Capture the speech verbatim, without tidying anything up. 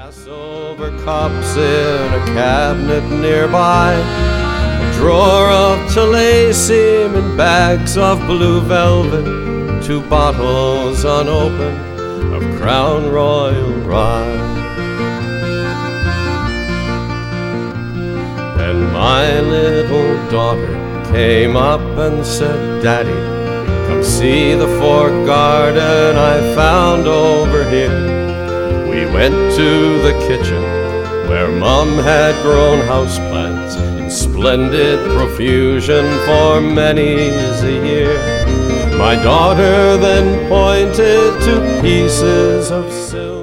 Passover cups in a cabinet nearby, a drawer of Taliesin and bags of blue velvet, two bottles unopened of Crown Royal rye. Then my little daughter came up and said, "Daddy, come see the fork garden I found over here." We went to the kitchen where Mum had grown houseplants in splendid profusion for many's a year. My daughter then pointed to pieces of silver